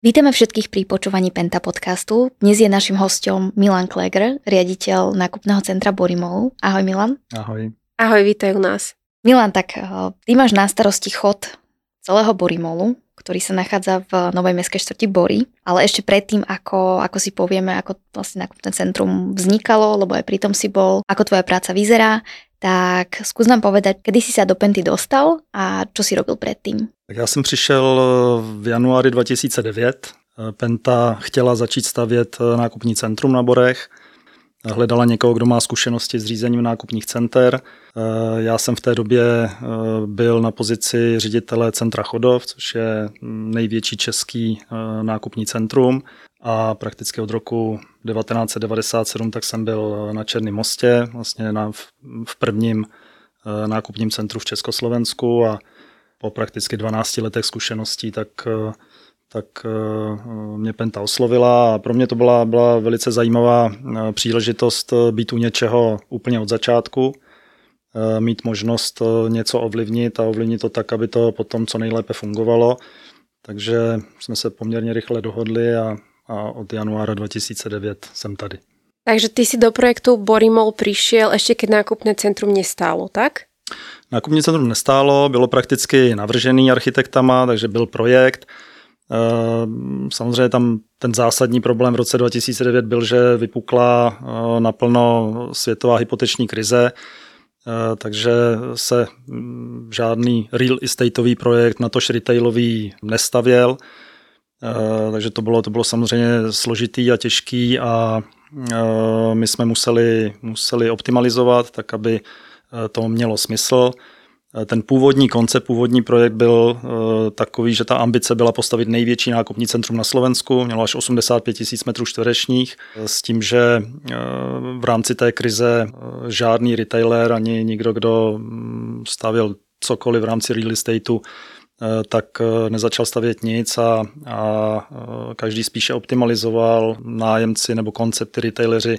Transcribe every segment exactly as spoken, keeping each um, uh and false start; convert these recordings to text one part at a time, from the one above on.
Vítame všetkých pri počúvaní Penta podcastu. Dnes je našim hosťom Milan Kläger, riaditeľ nákupného centra Borimol. Ahoj Milan. Ahoj. Ahoj, vítaj u nás. Milan, tak ty máš na starosti chod celého Borimolu, ktorý sa nachádza v novej mestskej štvrti Bory, ale ešte predtým, ako, ako si povieme, ako vlastne nákupné centrum vznikalo, lebo aj pri tom si bol, ako tvoja práca vyzerá, tak skús nám povedať, kedy si sa do Penty dostal a čo si robil predtým. Tak já jsem přišel v januári dva tisíce devět. Penta chtěla začít stavět nákupní centrum na Borech. Hledala někoho, kdo má zkušenosti s řízením nákupních center. Já jsem v té době byl na pozici ředitele centra Chodov, což je největší český nákupní centrum. A prakticky od roku devatenáct set devadesát sedm tak jsem byl na Černém mostě, vlastně na, v prvním nákupním centru v Československu a po prakticky dvanácti letech zkušeností tak, tak mě Penta oslovila a pro mě to byla, byla velice zajímavá příležitost být u něčeho úplně od začátku, mít možnost něco ovlivnit a ovlivnit to tak, aby to potom co nejlépe fungovalo. Takže jsme se poměrně rychle dohodli a, a od januára dva tisíce devět jsem tady. Takže ty si do projektu Borimol přišel ještě keď nákupné centrum nestálo, tak? Nákupní centrum nestálo, bylo prakticky navržený architektama, takže byl projekt. Samozřejmě tam ten zásadní problém v roce dva tisíce devět byl, že vypukla naplno světová hypoteční krize, takže se žádný real estateový projekt, natož retailový nestavěl. Takže to bylo, to bylo samozřejmě složitý a těžký a my jsme museli, museli optimalizovat tak, aby to mělo smysl. Ten původní koncept, původní projekt byl takový, že ta ambice byla postavit největší nákupní centrum na Slovensku, mělo až osmdesát pět tisíc metrů čtverečních, s tím, že v rámci té krize žádný retailer ani nikdo, kdo stavěl cokoliv v rámci real estateu, tak nezačal stavět nic a, a každý spíše optimalizoval, nájemci nebo koncepty retaileři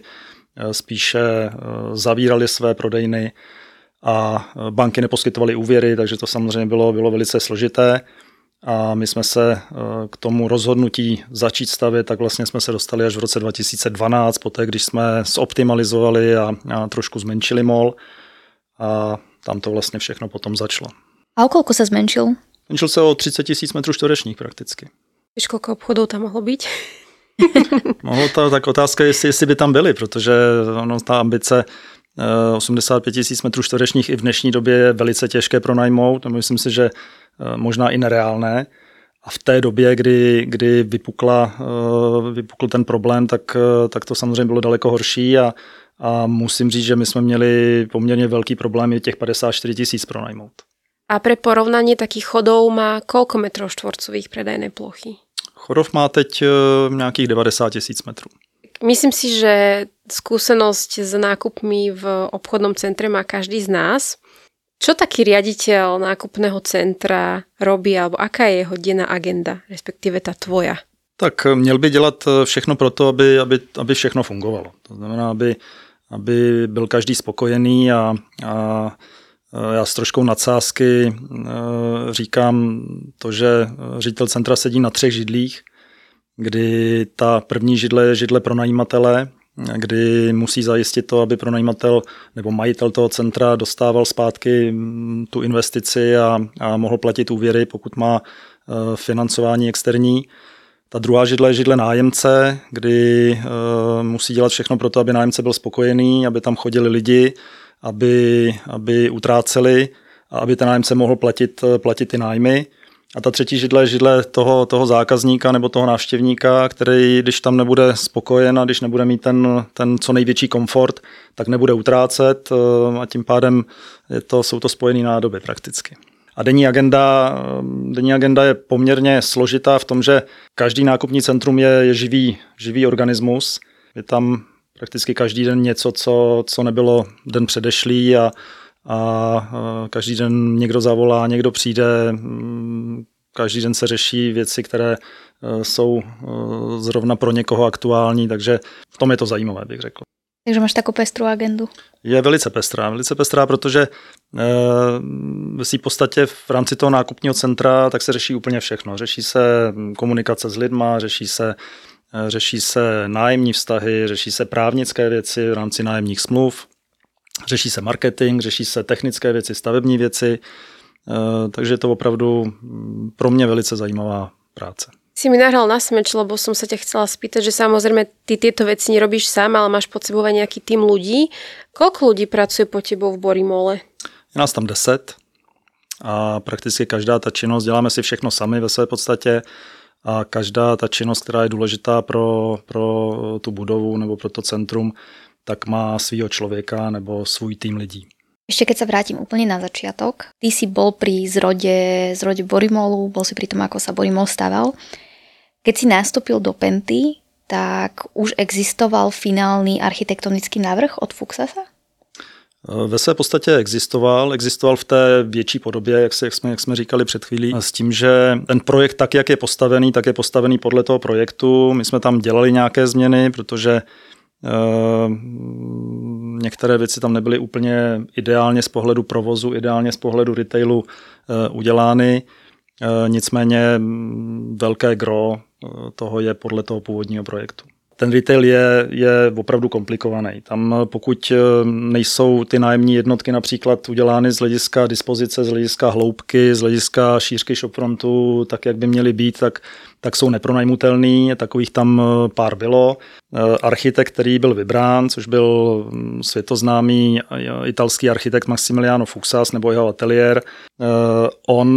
spíše zavírali své prodejny a banky neposkytovaly úvěry, takže to samozřejmě bylo, bylo velice složité. A my jsme se k tomu rozhodnutí začít stavět, tak vlastně jsme se dostali až v roce dva tisíce dvanáct, poté když jsme zoptimalizovali a, a trošku zmenšili mall a tam to vlastně všechno potom začalo. A o koľko sa zmenšil? Zmenšil se o třicet tisíc metrů čtverečních prakticky. Víš, koľko obchodov tam mohlo být? Mohlo to, tak otázka je, jestli, jestli by tam byly, protože ono, ta ambice osmdesát pět tisíc metrů čtverečních i v dnešní době je velice těžké pronajmout, myslím si, že možná i nereálné. A v té době, kdy, kdy vypukla, vypukl ten problém, tak, tak to samozřejmě bylo daleko horší a, a musím říct, že my jsme měli poměrně velký problém i těch padesát čtyři tisíc pronajmout. A pre porovnanie takých chodov má koľko metrov štvorcových predajnej plochy? Chodov má teď nějakých devadesát tisíc metrů. Myslím si, že skúsenosť s nákupmi v obchodnom centre má každý z nás. Čo taký riaditeľ nákupného centra robí, alebo aká je jeho denná agenda, respektíve tá tvoja? Tak měl by dělat všechno pro to, aby, aby, aby všechno fungovalo. To znamená, aby, aby byl každý spokojený a, a já s troškou nadsázky říkám to, že ředitel centra sedí na třech židlích, kdy ta první židle je židle pronajímatele, kdy musí zajistit to, aby pronajímatel nebo majitel toho centra dostával zpátky tu investici a, a mohl platit úvěry, pokud má financování externí. Ta druhá židle je židle nájemce, kdy musí dělat všechno pro to, aby nájemce byl spokojený, aby tam chodili lidi, aby, aby utráceli a aby ten nájemce mohl platit, platit ty nájmy. A ta třetí židle je židle toho, toho zákazníka nebo toho návštěvníka, který, když tam nebude spokojen a když nebude mít ten, ten co největší komfort, tak nebude utrácet a tím pádem je to, jsou to spojené nádoby prakticky. A denní agenda, denní agenda je poměrně složitá v tom, že každý nákupní centrum je, je živý, živý organismus. Je tam prakticky každý den něco, co, co nebylo den předešlý a a každý den někdo zavolá, někdo přijde, každý den se řeší věci, které jsou zrovna pro někoho aktuální, takže v tom je to zajímavé, bych řekl. Takže máš takovou pestrou agendu? Je velice pestrá, velice pestrá, protože e, si v podstatě v rámci toho nákupního centra tak se řeší úplně všechno. Řeší se komunikace s lidma, řeší se, e, řeší se nájemní vztahy, řeší se právnické věci v rámci nájemních smluv, řeší se marketing, řeší se technické věci, stavební věci, e, takže je to opravdu pro mě velice zajímavá práce. Si mi nahral na smeč, lebo som sa ťa chcela spýtať, že samozrejme ty tieto veci nerobíš sám, ale máš pod sebou aj nejaký tým ľudí. Koľko ľudí pracuje pod tebou v Borimole? Je nás tam deset a prakticky každá ta činnost, děláme si všechno sami ve své podstatě a každá ta činnost, která je důležitá pro, pro tu budovu nebo pro to centrum, tak má svýho člověka nebo svůj tým lidí. Ešte keď sa vrátim úplne na začiatok, ty si bol pri zrode, zrode Borimolu, bol si pri tom, ako sa Borimol staval. Keď si nastúpil do Penty, tak už existoval finálny architektonický návrh od Fuksasa? Ve své podstatě existoval, existoval v té větší podobě, jak, se, jak, jsme, jak jsme říkali před chvílí, s tím, že ten projekt tak, jak je postavený, tak je postavený podle toho projektu. My jsme tam dělali nějaké změny, protože Uh, některé věci tam nebyly úplně ideálně z pohledu provozu, ideálně z pohledu retailu uh, udělány. Uh, nicméně velké gro uh, toho je podle toho původního projektu. Ten retail je, je opravdu komplikovaný. Tam pokud nejsou ty nájemní jednotky například udělány z hlediska dispozice, z hlediska hloubky, z hlediska šířky shopfrontu, tak jak by měly být, tak, tak jsou nepronajmutelný. Takových tam pár bylo. Architekt, který byl vybrán, což byl světoznámý italský architekt Massimiliano Fuksas nebo jeho ateliér, on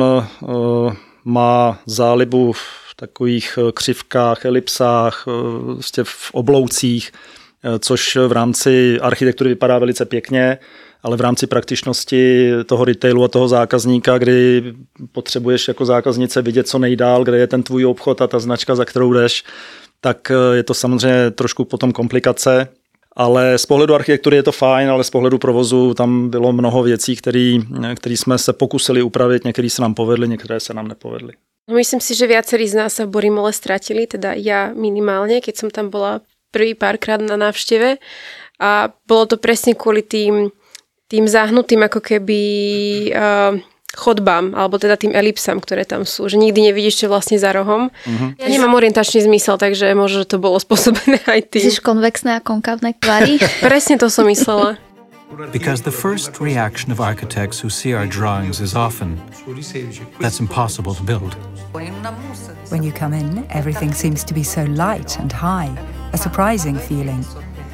má zálibu v takových křivkách, elipsách, vlastně v obloucích, což v rámci architektury vypadá velice pěkně, ale v rámci praktičnosti toho retailu a toho zákazníka, kdy potřebuješ jako zákaznice vidět co nejdál, kde je ten tvůj obchod a ta značka, za kterou jdeš, tak je to samozřejmě trošku potom komplikace. Ale z pohledu architektury je to fajn, ale z pohledu provozu tam bylo mnoho věcí, které jsme se pokusili upravit, některé se nám povedly, některé se nám nepovedly. Myslím si, že viacerí z nás sa v Borimole stratili, teda ja minimálne, keď som tam bola prvý párkrát na návšteve a bolo to presne kvôli tým, tým zahnutým ako keby uh, chodbám, alebo teda tým elipsám, ktoré tam sú, že nikdy nevidíš, čo vlastne za rohom. Uh-huh. Ja nemám orientačný zmysel, takže možno, že to bolo spôsobené aj tým. Myslíš konvexné a konkávne tvary? Presne to som myslela. Because the first reaction of architects who see our drawings is often, that's impossible to build. When you come in, everything seems to be so light and high, a surprising feeling.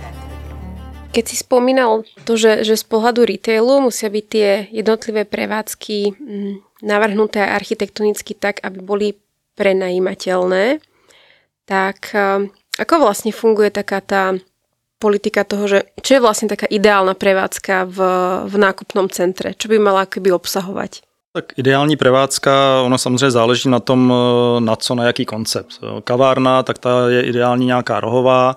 Keď si spomínal to, že, že z pohľadu retailu musia byť tie jednotlivé prevádzky m, navrhnuté architektonicky tak, aby boli prenajímateľné, tak um, ako vlastne funguje taká tá politika toho, že čo je vlastne taká ideálna prevádzka v, v nákupnom centre? Čo by mala akoby obsahovať? Tak ideální prevádzka, ono samozřejmě záleží na tom, na co, na jaký koncept. Kavárna, tak ta je ideální nějaká rohová.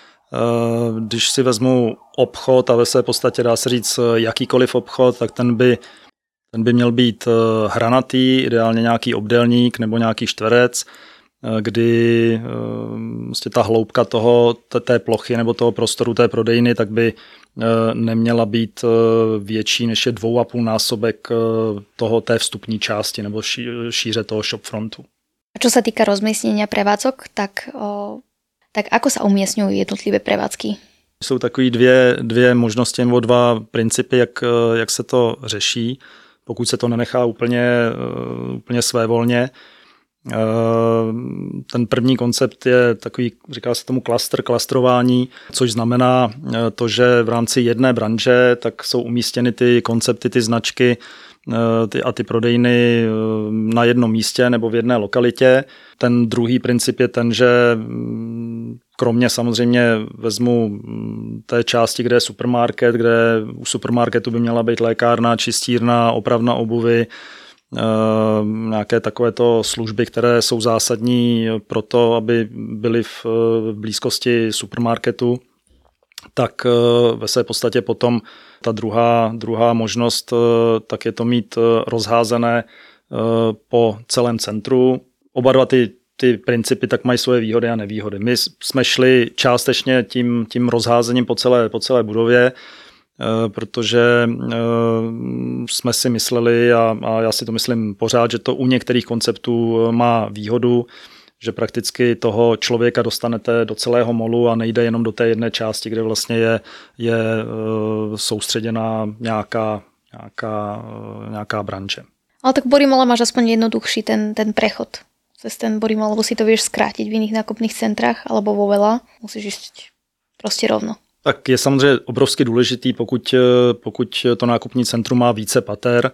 Když si vezmu obchod a ve své podstatě dá se říct jakýkoliv obchod, tak ten by, ten by měl být hranatý, ideálně nějaký obdélník nebo nějaký čtverec, kdy vlastně ta hloubka toho, té plochy nebo toho prostoru té prodejny, tak by neměla být větší než je dvou a půl násobek toho té vstupní části nebo šíře toho shopfrontu. A čo sa týka rozmiestnenia prevádzok, tak, o, tak ako sa umiestňujú jednotlivé prevádzky? Jsou takové dvě, dvě možnosti nebo dva principy, jak, jak se to řeší, pokud se to nenechá úplně, úplně svévolně. Ten první koncept je takový, říká se tomu klastr, klastrování, což znamená to, že v rámci jedné branže tak jsou umístěny ty koncepty, ty značky ty a ty prodejny na jednom místě nebo v jedné lokalitě. Ten druhý princip je ten, že kromě samozřejmě vezmu té části, kde je supermarket, kde u supermarketu by měla být lékárna, čistírna, opravna obuvy, nějaké takovéto služby, které jsou zásadní pro to, aby byly v blízkosti supermarketu, tak ve své podstatě potom ta druhá, druhá možnost, tak je to mít rozházené po celém centru. Oba dva ty ty principy tak mají svoje výhody a nevýhody. My jsme šli částečně tím, tím rozházením po celé, po celé budově, protože jsme si mysleli, a, a já si to myslím pořád, že to u některých konceptů má výhodu, že prakticky toho člověka dostanete do celého molu a nejde jenom do té jedné části, kde vlastně je, je soustředěná nějaká, nějaká, nějaká branže. Ale tak v Borimole máš aspoň jednoduchší ten, ten prechod cez ten Borimol, lebo si to vieš skrátiť v iných nákupných centrách, alebo vo veľa musíš ísť prostě rovno. Tak je samozřejmě obrovsky důležitý, pokud, pokud to nákupní centrum má více pater,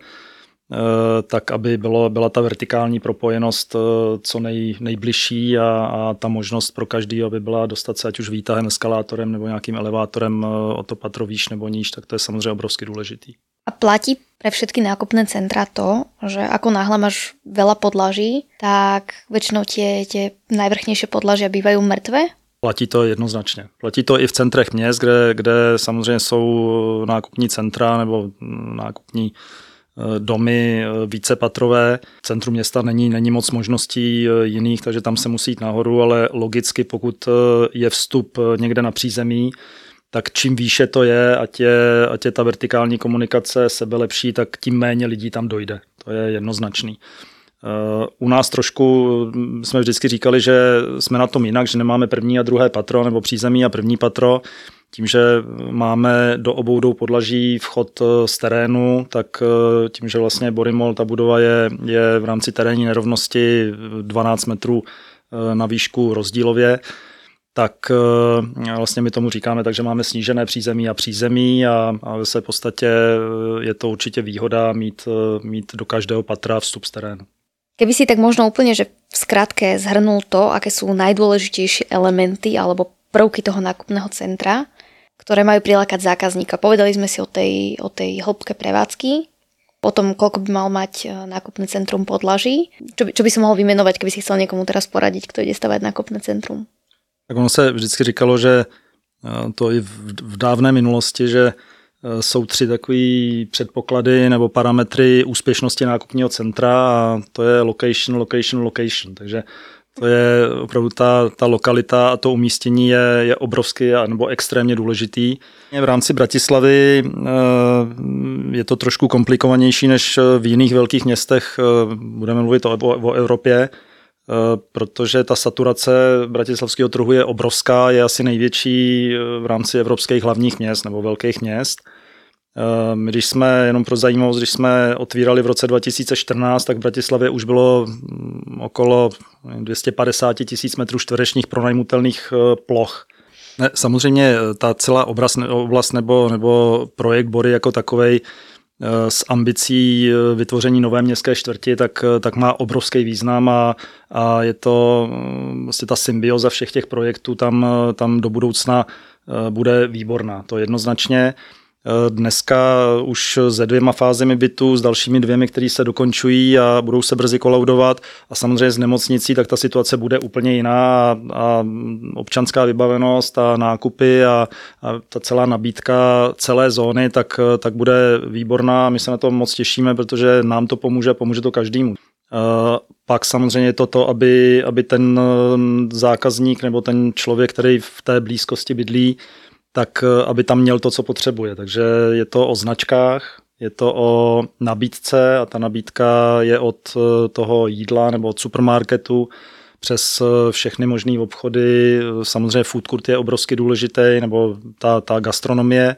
tak aby bylo, byla ta vertikální propojenost co nej, nejbližší a, a ta možnost pro každý, aby byla dostat se ať už výtahem, eskalátorem nebo nějakým elevátorem o to patro výš nebo níž, tak to je samozřejmě obrovsky důležitý. A platí pre všetky nákupné centra to, že ako náhle máš veľa podlaží, tak väčšinou tie, tie najvrchnejšie podlažia bývajú mŕtve? Platí to jednoznačně. Platí to i v centrech měst, kde, kde samozřejmě jsou nákupní centra nebo nákupní domy vícepatrové. V centru města není, není moc možností jiných, takže tam se musí jít nahoru, ale logicky, pokud je vstup někde na přízemí, tak čím výše to je, ať je, ať je ta vertikální komunikace sebe lepší, tak tím méně lidí tam dojde. To je jednoznačný. U nás trošku jsme vždycky říkali, že jsme na tom jinak, že nemáme první a druhé patro nebo přízemí a první patro. Tím, že máme do obou dvou podlaží vchod z terénu, tak tím, že vlastně Borimol, ta budova je, je v rámci terénní nerovnosti dvanáct metrů na výšku rozdílově, tak vlastně my tomu říkáme, takže máme snížené přízemí a přízemí a, a se v podstatě je to určitě výhoda mít, mít do každého patra vstup z terénu. Keby si tak možno úplne, že v skratke zhrnul to, aké sú najdôležitejšie elementy alebo prvky toho nákupného centra, ktoré majú prilákať zákazníka. Povedali sme si o tej, o tej hĺbke prevádzky, o tom, koľko by mal mať nákupné centrum podlaží. Čo by, čo by som mohol vymenovať, keby si chcel niekomu teraz poradiť, kto ide stavať nákupné centrum? Tak ono se vždycky říkalo, že to i v, v dávné minulosti, že jsou tři takové předpoklady nebo parametry úspěšnosti nákupního centra a to je location, location, location. Takže to je opravdu ta, ta lokalita a to umístění je, je obrovsky nebo extrémně důležitý. V rámci Bratislavy je to trošku komplikovanější než v jiných velkých městech. Budeme mluvit o, o Evropě, protože ta saturace bratislavského trhu je obrovská, je asi největší v rámci evropských hlavních měst nebo velkých měst. My, když jsme, jenom pro zajímavost, když jsme otvírali v roce dva tisíce čtrnáct, tak v Bratislavě už bylo okolo dvě stě padesát tisíc metrů čtverečních pronajmutelných ploch. Ne, samozřejmě ta celá oblast nebo, nebo projekt Bory jako takovej s ambicí vytvoření nové městské čtvrti, tak, tak má obrovský význam a, a je to vlastně ta symbioza všech těch projektů tam, tam do budoucna bude výborná. To jednoznačně. Dneska už se dvěma fázemi bytu, s dalšími dvěmi, které se dokončují a budou se brzy kolaudovat a samozřejmě s nemocnicí, tak ta situace bude úplně jiná a, a občanská vybavenost a nákupy a, a ta celá nabídka celé zóny, tak, tak bude výborná. My se na to moc těšíme, protože nám to pomůže, pomůže to každému. Pak samozřejmě je to to, aby, aby ten zákazník nebo ten člověk, který v té blízkosti bydlí, tak aby tam měl to, co potřebuje. Takže je to o značkách, je to o nabídce a ta nabídka je od toho jídla nebo od supermarketu přes všechny možné obchody. Samozřejmě food court je obrovsky důležitý, nebo ta, ta gastronomie.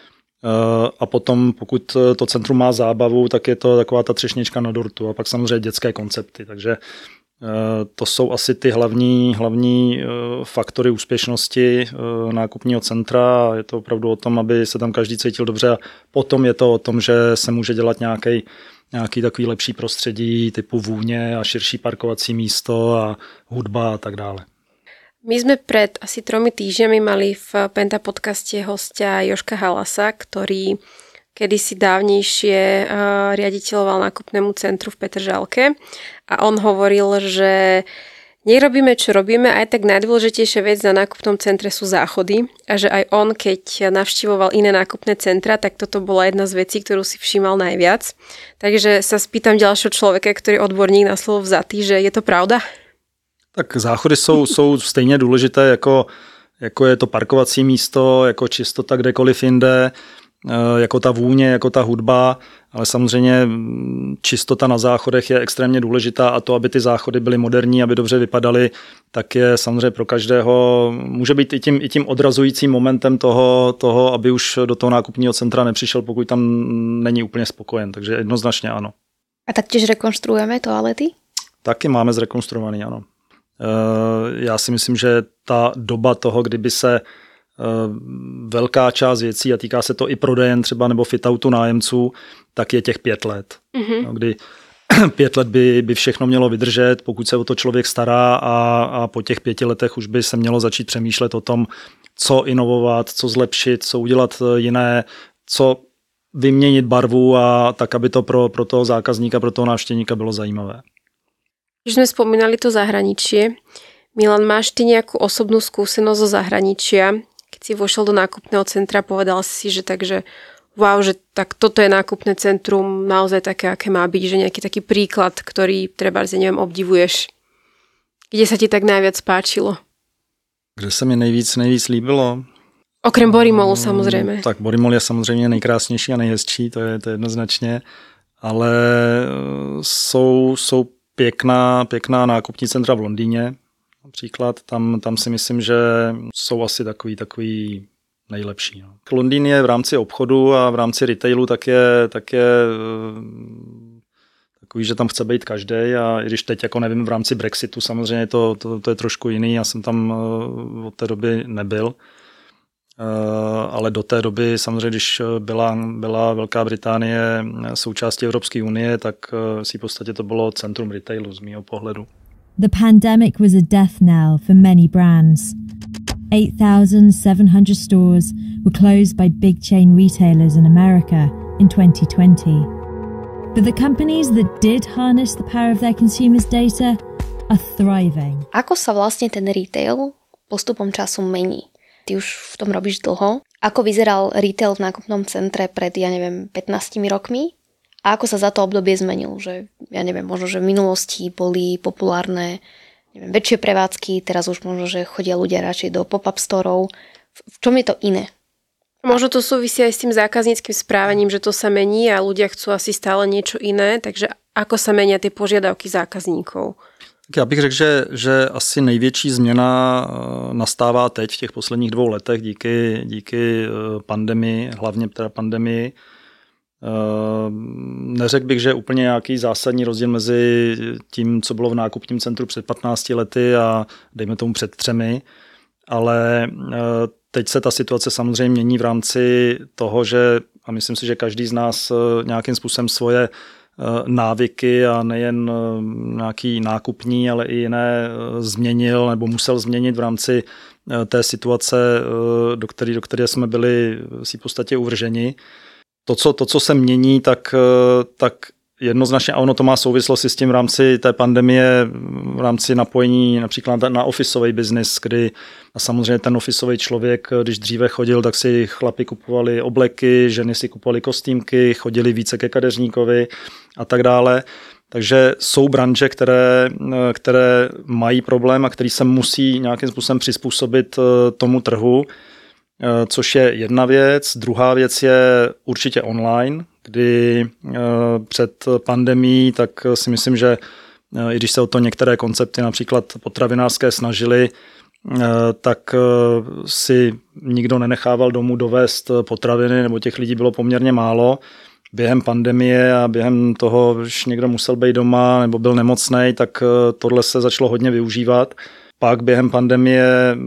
A potom, pokud to centrum má zábavu, tak je to taková ta třešnička na dortu. A pak samozřejmě dětské koncepty. Takže to jsou asi ty hlavní, hlavní faktory úspěšnosti nákupního centra. Je to opravdu o tom, aby se tam každý cítil dobře a potom je to o tom, že se může dělat nějaký, nějaký takový lepší prostředí typu vůně a širší parkovací místo a hudba a tak dále. My sme pred asi tromi týždňami mali v Penta podcaste hostia Jožka Halasa, ktorý kedysi dávnejšie uh, riaditeľoval nákupnému centru v Petržalke a on hovoril, že nerobíme, čo robíme, aj tak najdôležitejšia vec na nákupnom centre sú záchody a že aj on, keď navštívoval iné nákupné centra, tak toto bola jedna z vecí, ktorú si všímal najviac. Takže sa spýtam ďalšieho človeka, ktorý je odborník na slovo vzatý, že je to pravda? Tak záchody jsou, jsou stejně důležité, jako, jako je to parkovací místo, jako čistota kdekoliv jinde, jako ta vůně, jako ta hudba, ale samozřejmě čistota na záchodech je extrémně důležitá a to, aby ty záchody byly moderní, aby dobře vypadaly, tak je samozřejmě pro každého, může být i tím, i tím odrazujícím momentem toho, toho, aby už do toho nákupního centra nepřišel, pokud tam není úplně spokojen, takže jednoznačně ano. A taktiež rekonštruujeme toalety? Taky máme zrekonstruovaný, ano. Já si myslím, že ta doba toho, kdyby se velká část věcí, a týká se to i prodejen třeba nebo fit-outu nájemců, tak je těch pět let. Mm-hmm. Kdy pět let by, by všechno mělo vydržet, pokud se o to člověk stará a, a po těch pěti letech už by se mělo začít přemýšlet o tom, co inovovat, co zlepšit, co udělat jiné, co vyměnit barvu a tak, aby to pro, pro toho zákazníka, pro toho návštěvníka bylo zajímavé. Už sme spomínali to zahraničie. Milan, máš ty nejakú osobnú skúsenosť zo zahraničia? Keď si vošiel do nákupného centra, povedal si, že takže wow, že tak toto je nákupné centrum naozaj také, aké má byť, že nejaký taký príklad, ktorý treba, že neviem, obdivuješ. Kde sa ti tak najviac páčilo? Kde se mi nejvíc, nejvíc líbilo? Okrem Borimolu samozřejmě. Tak Borimol je samozřejmě nejkrásnější a nejhezčí, to je, to je jednoznačně, ale jsou, jsou pěkná, pěkná nákupní centra v Londýně. Například tam, tam si myslím, že jsou asi takový, takový nejlepší. No. Londýn je v rámci obchodu a v rámci retailu tak je, tak je takový, že tam chce být každý a i když teď jako nevím, v rámci Brexitu samozřejmě to, to, to je trošku jiný, já jsem tam od té doby nebyl, ale do té doby samozřejmě, když byla, byla Velká Británie součástí Evropské unie, tak si v podstatě to bylo centrum retailu z mýho pohledu. The pandemic was a death knell for many brands. eight thousand seven hundred stores were closed by big chain retailers in America in twenty twenty. But the companies that did harness the power of their consumers' data are thriving. Ako sa vlastne ten retail postupom času mení? Ty už v tom robíš dlho. Ako vyzeral retail v nákupnom centre pred, ja neviem, pätnástimi rokmi? A ako sa za to obdobie zmenil? Že, ja neviem, možno, že v minulosti boli populárne neviem, väčšie prevádzky, teraz už možno, že chodia ľudia radšej do pop-up storov. V čom je to iné? Možno to súvisí aj s tým zákazníckym správaním, že to sa mení a ľudia chcú asi stále niečo iné, takže ako sa menia tie požiadavky zákazníkov? Tak já bych řekl, že, že asi největší změna nastává teď v těch posledních dvou letech díky, díky pandemii, hlavně teda pandemii. Neřekl bych, že je úplně nějaký zásadní rozdíl mezi tím, co bylo v nákupním centru před patnácti lety a dejme tomu před třemi, ale teď se ta situace samozřejmě mění v rámci toho, že, a myslím si, že každý z nás nějakým způsobem svoje návyky a nejen nějaký nákupní, ale i jiné změnil nebo musel změnit v rámci té situace, do které, do které jsme byli si v podstatě uvrženi. To, co, to, co se mění, tak, tak jednoznačně, a ono to má souvislosti s tím v rámci té pandemie, v rámci napojení například na officeový biznis, kdy a samozřejmě ten officeový člověk, když dříve chodil, tak si chlapi kupovali obleky, ženy si kupovali kostýmky, chodili více ke kadeřníkovi a tak dále. Takže jsou branže, které, které mají problém a který se musí nějakým způsobem přizpůsobit tomu trhu, což je jedna věc. Druhá věc je určitě online, kdy před pandemií, tak si myslím, že i když se o to některé koncepty, například potravinářské, snažili, tak si nikdo nenechával domů dovést potraviny, nebo těch lidí bylo poměrně málo. Během pandemie a během toho, když někdo musel být doma nebo byl nemocnej, tak tohle se začalo hodně využívat. Pak během pandemie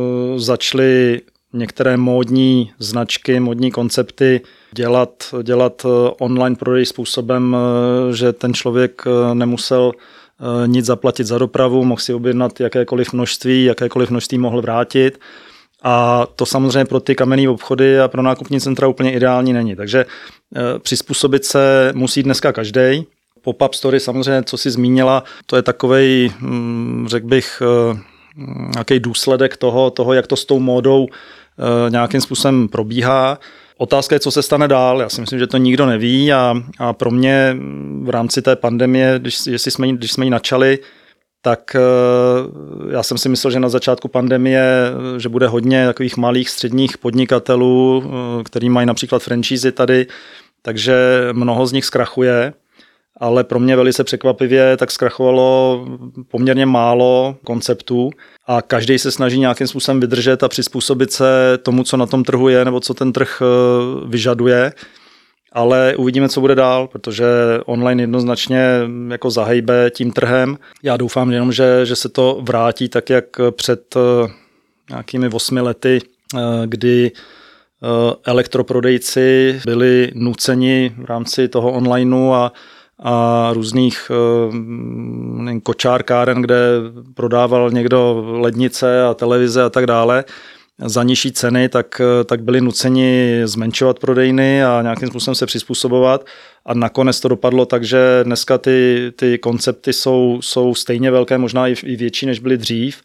začaly některé módní značky, módní koncepty dělat, dělat online prodej způsobem, že ten člověk nemusel nic zaplatit za dopravu, mohl si objednat jakékoliv množství, jakékoliv množství mohl vrátit. A to samozřejmě pro ty kamenné obchody a pro nákupní centra úplně ideální není. Takže přizpůsobit se musí dneska každý. Pop-up story samozřejmě, co si zmínila, to je takovej, řekl bych, nějaký důsledek toho, toho, jak to s tou módou nějakým způsobem probíhá. Otázka je, co se stane dál. Já si myslím, že to nikdo neví a, a pro mě v rámci té pandemie, když, jestli jsme, když jsme ji načali, tak já jsem si myslel, že na začátku pandemie, že bude hodně takových malých středních podnikatelů, který mají například franšízy tady, takže mnoho z nich zkrachuje, ale pro mě velice překvapivě tak zkrachovalo poměrně málo konceptů a každý se snaží nějakým způsobem vydržet a přizpůsobit se tomu, co na tom trhu je nebo co ten trh vyžaduje. Ale uvidíme, co bude dál, protože online jednoznačně jako zahejbe tím trhem. Já doufám jenom, že, že se to vrátí tak, jak před nějakými osmi lety, kdy elektroprodejci byli nuceni v rámci toho onlineu a, a různých nevím, kočárkáren, kde prodával někdo lednice a televize a tak dále, za nižší ceny, tak, tak byli nuceni zmenšovat prodejny a nějakým způsobem se přizpůsobovat a nakonec to dopadlo tak, že dneska ty, ty koncepty jsou, jsou stejně velké, možná i, i větší, než byly dřív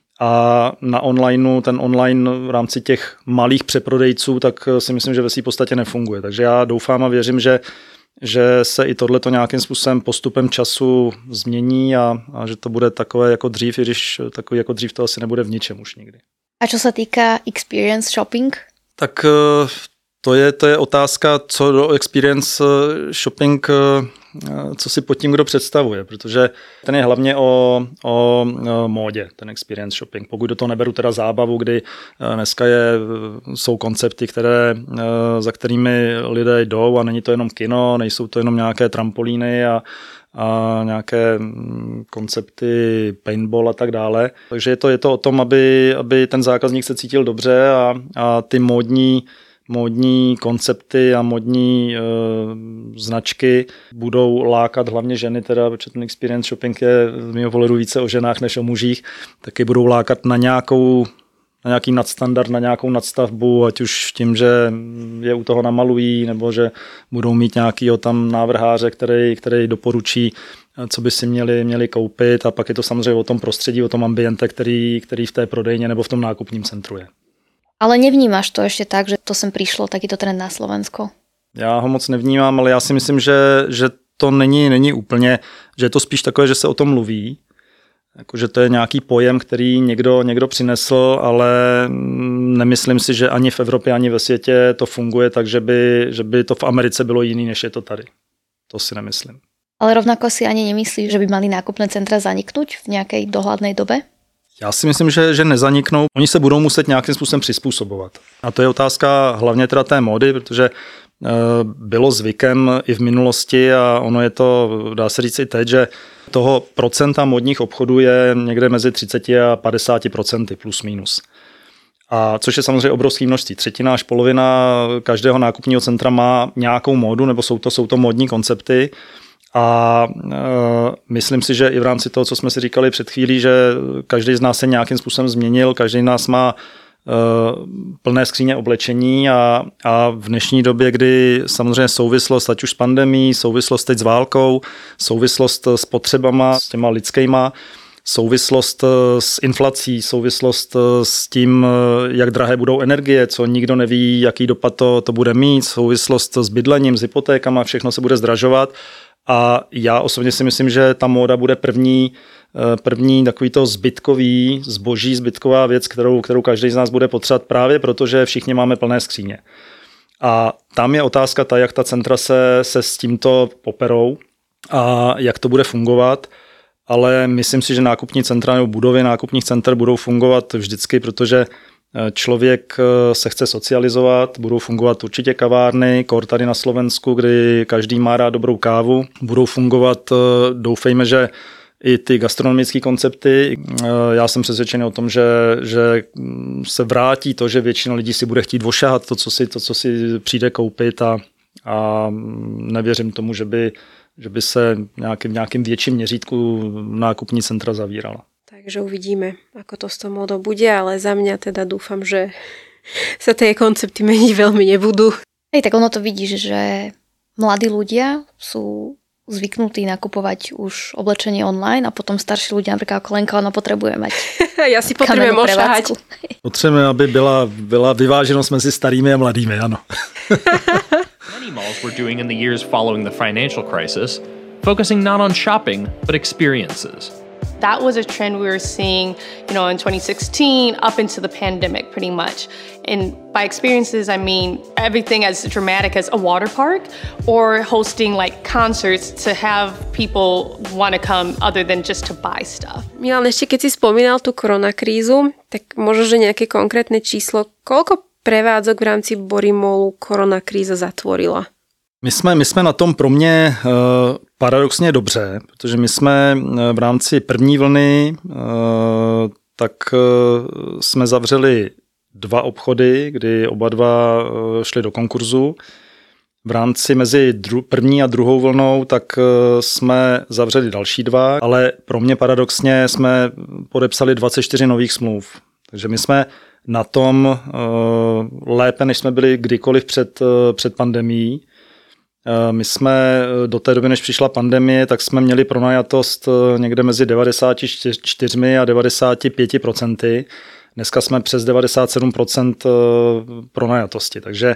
a na onlineu, ten online v rámci těch malých přeprodejců, tak si myslím, že ve své podstatě nefunguje. Takže já doufám a věřím, že, že se i tohleto nějakým způsobem postupem času změní a, a že to bude takové jako dřív, i když takový jako dřív to asi nebude v ničem už nikdy. A čo sa týka experience shopping? Tak to je, to je otázka, co do experience shopping, co si pod tím kdo představuje, protože ten je hlavně o, o módě, ten experience shopping. Pokud do toho neberu teda zábavu, kdy dneska je, jsou koncepty, které, za kterými lidé jdou a není to jenom kino, nejsou to jenom nějaké trampolíny a a nějaké koncepty paintball a tak dále. Takže je to, je to o tom, aby, aby ten zákazník se cítil dobře a, a ty módní, módní koncepty a módní e, značky budou lákat hlavně ženy, teda, protože ten experience shopping je z mého pohledu více o ženách než o mužích, taky budou lákat na nějakou na nějaký nadstandard, na nějakou nadstavbu, ať už tím, že je u toho namalují, nebo že budou mít nějakýho tam návrháře, který, který doporučí, co by si měli, měli koupit a pak je to samozřejmě o tom prostředí, o tom ambiente, který, který v té prodejně nebo v tom nákupním centru je. Ale nevnímáš to ještě tak, že to sem přišlo takýto trend na Slovensko? Já ho moc nevnímám, ale já si myslím, že, že to není, není úplně, že je to spíš takové, že se o tom mluví, jakože to je nějaký pojem, který někdo, někdo přinesl, ale nemyslím si, že ani v Evropě, ani ve světě to funguje tak, že by, že by to v Americe bylo jiný, než je to tady. To si nemyslím. Ale rovnako si ani nemyslíš, že by mali nákupné centra zaniknout v nějaké dohledné době? Já si myslím, že, že nezaniknou. Oni se budou muset nějakým způsobem přizpůsobovat. A to je otázka hlavně teda té módy, protože bylo zvykem i v minulosti a ono je to, dá se říct i teď, že toho procenta modních obchodů je někde mezi třicet a padesát procenty plus minus. A což je samozřejmě obrovské množství. Třetina až polovina každého nákupního centra má nějakou módu, nebo jsou to, jsou to módní koncepty. A e, myslím si, že i v rámci toho, co jsme si říkali před chvílí, že každý z nás se nějakým způsobem změnil, každý z nás má plné skříně oblečení a, a v dnešní době, kdy samozřejmě souvislost, ať už s pandemií, souvislost teď s válkou, souvislost s potřebama, s těma lidskýma, souvislost s inflací, souvislost s tím, jak drahé budou energie, co nikdo neví, jaký dopad to, to bude mít, souvislost s bydlením, s hypotékama, všechno se bude zdražovat a já osobně si myslím, že ta móda bude první První takový to zbytkový, zboží, zbytková věc, kterou, kterou každý z nás bude potřebovat právě protože všichni máme plné skříně. A tam je otázka ta, jak ta centra se, se s tímto poperou a jak to bude fungovat, ale myslím si, že nákupní centra nebo budovy nákupních center budou fungovat vždycky, protože člověk se chce socializovat, budou fungovat určitě kavárny, kor tady na Slovensku, kdy každý má rád dobrou kávu, budou fungovat, doufejme, že i ty gastronomické koncepty. Já jsem přesvědčený o tom, že, že se vrátí to, že většina lidí si bude chtít ošahat to, co si, to, co si přijde koupit a, a nevěřím tomu, že by, že by se nějaký, v nějakým větším měřítku nákupní centra zavírala. Takže uvidíme, ako to s tou módou bude, ale za mňa teda dúfam, že sa tie koncepty meniť veľmi nebudú. Hej, tak ono to vidíš, že mladí ľudia sú zvyknutí nakupovať už oblečenie online a potom starší ľudia, napríklad ako Lenka, ona potrebuje mať ja si potrebujem ošahať. Potřebujeme, aby byla, byla vyváženost mezi starými a mladými, ano. Many malls were doing in the years following the financial crisis, focusing not on shopping, but experiences. That was a trend we were seeing, you know, in twenty sixteen up into the pandemic pretty much. And by experiences, I mean everything as dramatic as a water park or hosting like concerts to have people want to come other than just to buy stuff. Milan, ešte keď si spomínal tú koronakrízu, tak možno, že nejaké konkrétne číslo, koľko prevádzok v rámci Borimolu koronakríza zatvorila? My jsme, my jsme na tom pro mě uh, paradoxně dobře, protože my jsme v rámci první vlny uh, tak uh, jsme zavřeli dva obchody, kdy oba dva uh, šli do konkurzu. V rámci mezi dru- první a druhou vlnou tak uh, jsme zavřeli další dva, ale pro mě paradoxně jsme podepsali dvacet čtyři nových smluv. Takže my jsme na tom uh, lépe, než jsme byli kdykoliv před, uh, před pandemií. My jsme do té doby, než přišla pandemie, tak jsme měli pronajatost někde mezi devadesát čtyři a devadesát pět procent. Dneska jsme přes devadesát sedm procent pronajatosti, takže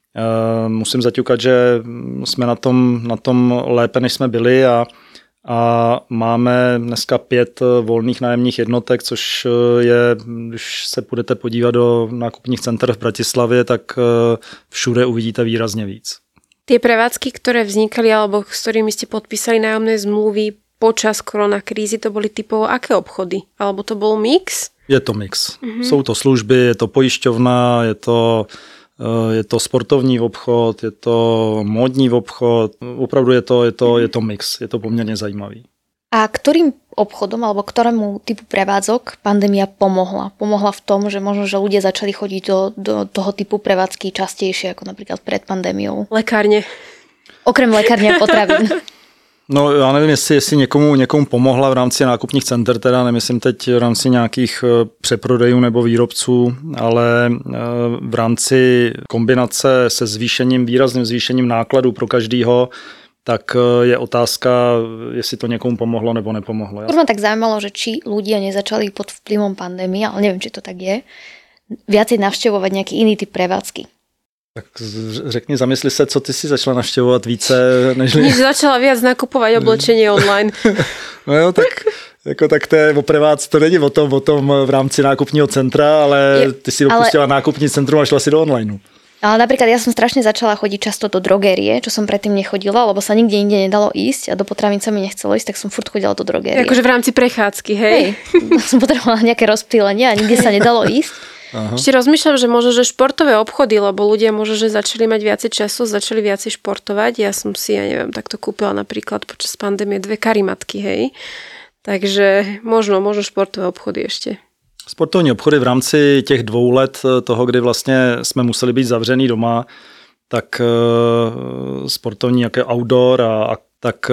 musím zaťukat, že jsme na tom, na tom lépe, než jsme byli a, a máme dneska pět volných nájemních jednotek, což je, když se půjdete podívat do nákupních center v Bratislavě, tak všude uvidíte výrazně víc. Tie prevádzky, ktoré vznikali alebo s ktorými ste podpísali nájomné zmluvy počas koronakrízy, to boli typovo aké obchody? Alebo to bol mix? Je to mix. Mm-hmm. Jsou to služby, je to pojišťovna, je to, je to sportovní obchod, je to módní obchod. Opravdu je to, je to, je to mix. Je to poměrně zajímavý. A ktorým obchodom alebo ktorému typu prevádzok pandémia pomohla? Pomohla v tom, že možno, že ľudia začali chodiť do, do toho typu prevádzky častejšie ako napríklad pred pandémiou? Lekárne. Okrem lekárne a potravín. No já nevím, jestli, jestli někomu, někomu pomohla v rámci nákupních center, teda nemyslím teď v rámci nějakých přeprodejů nebo výrobců, ale v rámci kombinace se zvýšením, výrazným zvýšením nákladů pro každýho, tak je otázka, jestli to někomu pomohlo nebo nepomohlo. Už ma tak zaujímalo, že či ľudia nezačali pod vplyvom pandémie, ale neviem, či to tak je, viacej navštevovať nejaký iný typ prevádzky. Tak řekni, zamysli se, co ty si začala navštěvovat více, než... Než začala viac nakupovať oblečenie online. No jo, tak, jako, tak to je o prevádzce, to není o tom, o tom v rámci nákupního centra, ale je, ty si opustila ale... nákupní centrum a šla si do online. Ale napríklad ja som strašne začala chodiť často do drogérie, čo som predtým nechodila, lebo sa nikde inde nedalo ísť a do potravín sa mi nechcelo ísť, tak som furt chodila do drogérie. Akože v rámci prechádzky, hej? Hej, som potrebovala nejaké rozptýlenie a nikde sa nedalo ísť. Aha. Ešte rozmýšľam, že možno, že športové obchody, lebo ľudia možno, že začali mať viacej času, začali viacej športovať. Ja som si, ja neviem, takto kúpila napríklad počas pandémie dve karimatky, hej? Takže možno, možno športové obchody ešte. Sportovní obchody v rámci těch dvou let toho, kdy vlastně jsme museli být zavřený doma, tak sportovní jaké outdoor a, a tak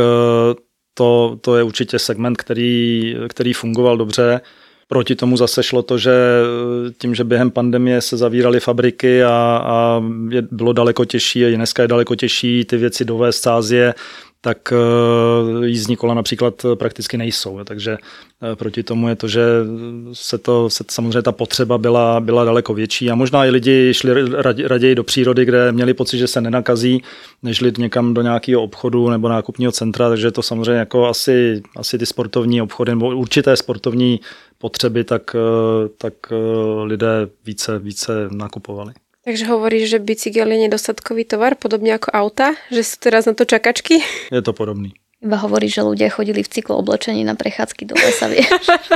to, to je určitě segment, který, který fungoval dobře. Proti tomu zase šlo to, že tím, že během pandemie se zavíraly fabriky a, a je, bylo daleko těžší, a dneska je daleko těžší ty věci dovést z Ázie, tak jízdní kola například prakticky nejsou. Takže proti tomu je to, že se to, se, samozřejmě ta potřeba byla, byla daleko větší a možná i lidi šli raději do přírody, kde měli pocit, že se nenakazí, než jít někam do nějakého obchodu nebo nákupního centra, takže to samozřejmě jako asi, asi ty sportovní obchody nebo určité sportovní potřeby, tak, tak lidé více, více nakupovali. Takže hovoríš, že bicykel je nedostatkový tovar, podobne ako auta? Že sú teraz na to čakačky? Je to podobný. Iba hovoríš, že ľudia chodili v cyklo oblečení na prechádzky do lesa, vieš.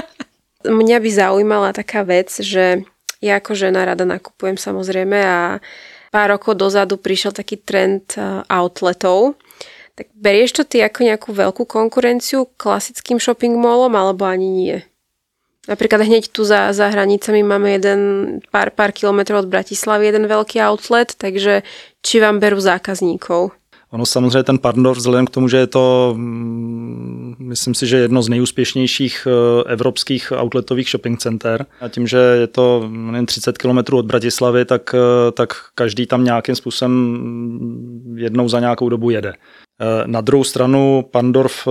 Mňa by zaujímala taká vec, že ja ako žena rada nakupujem samozrejme a pár rokov dozadu prišiel taký trend outletov. Tak berieš to ty ako nejakú veľkú konkurenciu klasickým shopping mallom alebo ani nie? Napríklad hneď tu za, za hranicami máme jeden pár, pár kilometrov od Bratislavy, jeden veľký outlet, takže či vám berú zákazníkov? Ono samozřejmě ten Pandorf, vzhledem k tomu, že je to, myslím si, že jedno z nejúspěšnějších evropských outletových shopping center. A tím, že je to nevím, třicet kilometrů od Bratislavy, tak, tak každý tam nějakým způsobem jednou za nějakou dobu jede. Na druhou stranu Pandorf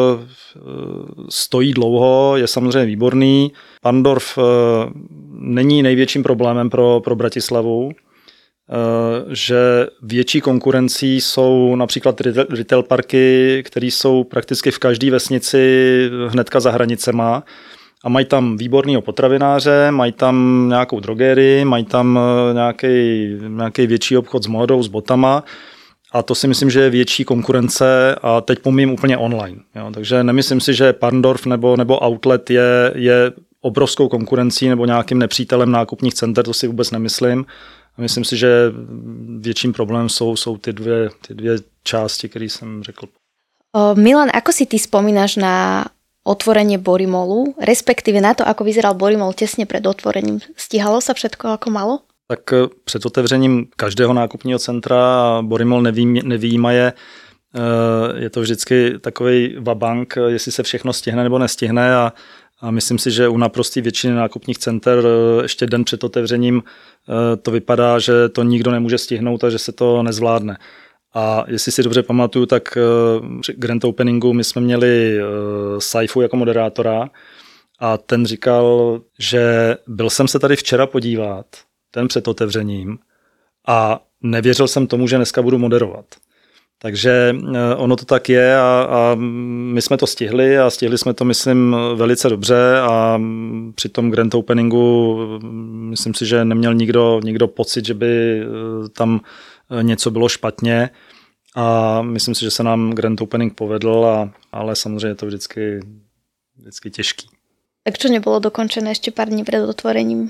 stojí dlouho, je samozřejmě výborný. Pandorf není největším problémem pro, pro Bratislavu. že větší konkurencí jsou například retail parky, které jsou prakticky v každé vesnici hnedka za hranicema a mají tam výborného potravináře, mají tam nějakou drogérii, mají tam nějaký, nějaký větší obchod s módou, s botama a to si myslím, že je větší konkurence a teď pomím úplně online. Jo. Takže nemyslím si, že Parndorf nebo, nebo Outlet je, je obrovskou konkurencí nebo nějakým nepřítelem nákupních center, to si vůbec nemyslím. A myslím si, že větším problémem jsou, jsou ty, dvě, ty dvě části, které jsem řekl. Milan, ako si ty spomínaš na otvorenie Borimolu, respektíve na to, ako vyzeral Borimol tesne pred otvorením? Stíhalo sa všetko ako malo? Tak před otevřením každého nákupního centra, a Borimol nevýjímaje, je to vždycky takovej vabank, jestli se všechno stihne nebo nestihne a A myslím si, že u naprosté většiny nákupních center ještě den před otevřením to vypadá, že to nikdo nemůže stihnout a že se to nezvládne. A jestli si dobře pamatuju, tak při Grand Openingu my jsme měli Saifu jako moderátora a ten říkal, že byl jsem se tady včera podívat, den před otevřením a nevěřil jsem tomu, že dneska budu moderovat. Takže ono to tak je a, a my jsme to stihli a stihli jsme to, myslím, velice dobře a při tom Grand Openingu myslím si, že neměl nikdo, nikdo pocit, že by tam něco bylo špatně a myslím si, že se nám Grand Opening povedl, a, ale samozřejmě je to vždycky, vždycky těžký. Tak čo nebylo dokončené ještě pár dní před otvorením?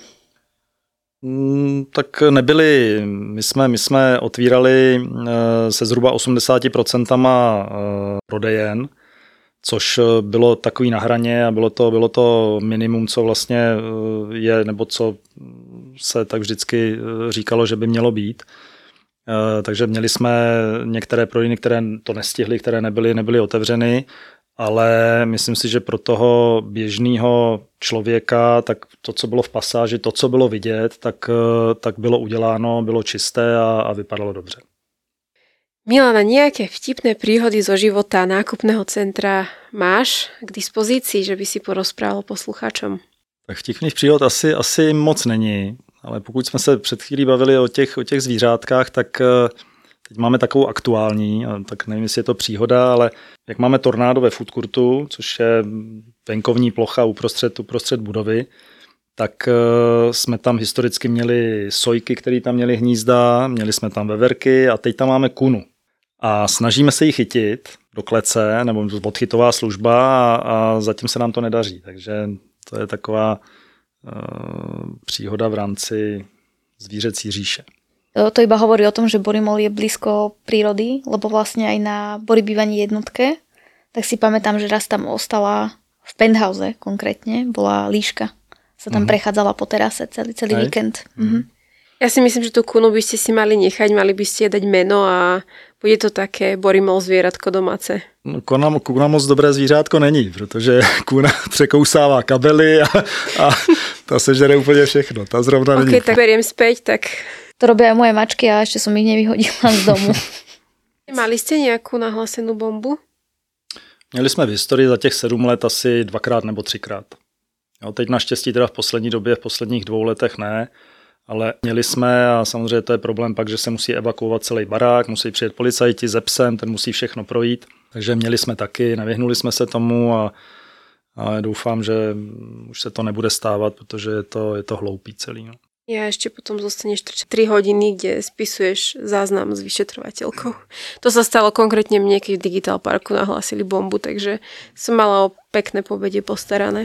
Tak nebyli, my jsme, my jsme otvírali se zhruba osmdesát procent prodejen, což bylo takový na hraně a bylo to, bylo to minimum, co vlastně je, nebo co se tak vždycky říkalo, že by mělo být. Takže měli jsme některé prodejny, které to nestihly, které nebyly, nebyly otevřeny, ale myslím si, že pro toho běžného člověka, tak to, co bylo v pasáži, to, co bylo vidět, tak, tak bylo uděláno, bylo čisté a, a vypadalo dobře. Milana, nejaké vtipné príhody zo života nákupného centra máš k dispozícii, že by si porozprával posluchačům? Tak vtipných příhod asi, asi moc není, ale pokud jsme se před chvílí bavili o těch, o těch zvířátkách, tak teď máme takovou aktuální, tak nevím, jestli je to příhoda, ale jak máme tornádo ve food courtu, což je venkovní plocha uprostřed, uprostřed budovy, tak jsme tam historicky měli sojky, které tam měly hnízda, měli jsme tam veverky a teď tam máme kunu. A snažíme se ji chytit do klece, nebo odchytová služba a, a zatím se nám to nedaří. Takže to je taková uh, příhoda v rámci zvířecí říše. To iba hovorí o tom, že Borimol je blízko prírody, lebo vlastne aj na Bori bývaní jednotke, tak si pamätám, že raz tam ostala v penthouse konkrétne, bola líška. Sa tam mm. prechádzala po terase celý, celý víkend. Mm. Ja si myslím, že tú kunu by ste si mali nechať, mali by ste jej dať meno a bude to také Borimol zvieratko domáce. No, kuna, kuna moc dobré zvířátko není, protože kuna překousává kabely a, a ta sežere úplně všechno. Ta zrovna není. Ok, tak beriem späť, tak... To robia aj moje mačky a ešte som ich nevyhodila z domu. Mali ste nejakú nahlásenú bombu? Měli jsme v historii za těch sedm let asi dvakrát nebo třikrát. Jo, teď naštěstí teda v poslední době, v posledních dvou letech ne, ale měli jsme a samozřejmě to je problém pak, že se musí evakuovat celý barák, musí přijet policajti se psem, ten musí všechno projít. Takže měli jsme taky, nevyhnuli jsme se tomu a, a doufám, že už se to nebude stávat, protože je to, je to hloupý celý. No. Ja ešte potom zostaneš tri hodiny, kde spisuješ záznam s vyšetrovateľkou. To sa stalo konkrétne mne, keď v Digital Parku nahlásili bombu, takže som mala o pekné pobedie postarané.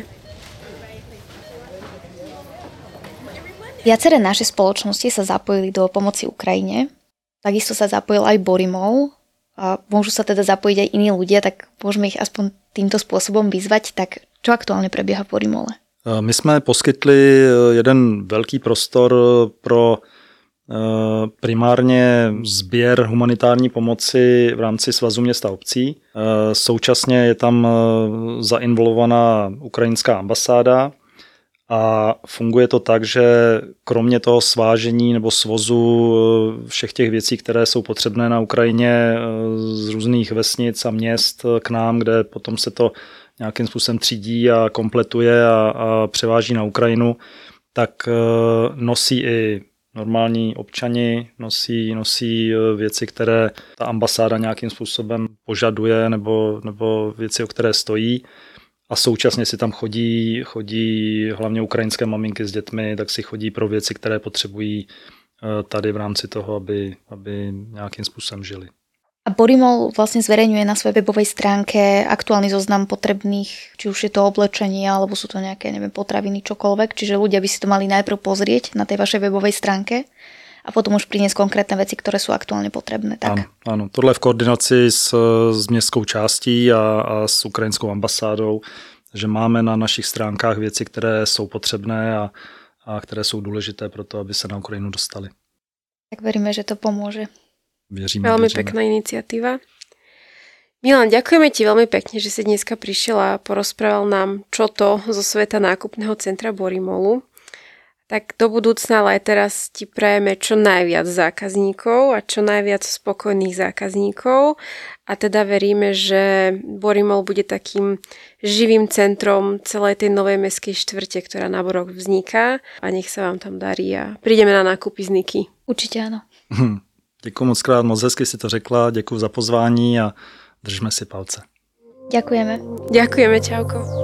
Viaceré naše spoločnosti sa zapojili do pomoci Ukrajine. Takisto sa zapojil aj Borimol. A môžu sa teda zapojiť aj iní ľudia, tak môžeme ich aspoň týmto spôsobom vyzvať. Tak čo aktuálne prebieha v Borimole? My jsme poskytli jeden velký prostor pro primárně sběr humanitární pomoci v rámci Svazu měst a obcí. Současně je tam zainvolovaná ukrajinská ambasáda a funguje to tak, že kromě toho svážení nebo svozu všech těch věcí, které jsou potřebné na Ukrajině z různých vesnic a měst k nám, kde potom se to nějakým způsobem třídí a kompletuje a, a převáží na Ukrajinu, tak nosí i normální občani nosí, nosí věci, které ta ambasáda nějakým způsobem požaduje nebo, nebo věci, o které stojí. A současně si tam chodí, chodí hlavně ukrajinské maminky s dětmi, tak si chodí pro věci, které potřebují tady v rámci toho, aby, aby nějakým způsobem žili. A Borimol vlastne zverejňuje na svojej webovej stránke aktuálny zoznam potrebných, či už je to oblečenie, alebo sú to nejaké, neviem, potraviny, čokoľvek. Čiže ľudia by si to mali najprv pozrieť na tej vašej webovej stránke a potom už priniesť konkrétne veci, ktoré sú aktuálne potrebné. Tak? Áno, áno. Tohle v koordinaci s, s městskou částí a, a s ukrajinskou ambasádou, že máme na našich stránkách věci, které jsou potřebné a, a které jsou důležité pro to, aby se na Ukrajinu dostali. Tak veríme, že to pomôže. Věříme, veľmi věříme. pekná iniciatíva. Milan, ďakujeme ti veľmi pekne, že si dneska prišiel a porozprával nám, čo to zo sveta nákupného centra Borimolu. Tak do budúcna, ale aj teraz ti prajeme čo najviac zákazníkov a čo najviac spokojných zákazníkov. A teda veríme, že Borimol bude takým živým centrom celej tej novej mestskej štvrte, ktorá na Borok vzniká. A nech sa vám tam darí a prídeme na nákupy z Niky. Určite áno. Hm. Děkuji moc krát, moc hezky si to řekla, děkuji za pozvání a držme si palce. Ďakujeme. Ďakujeme, čauko.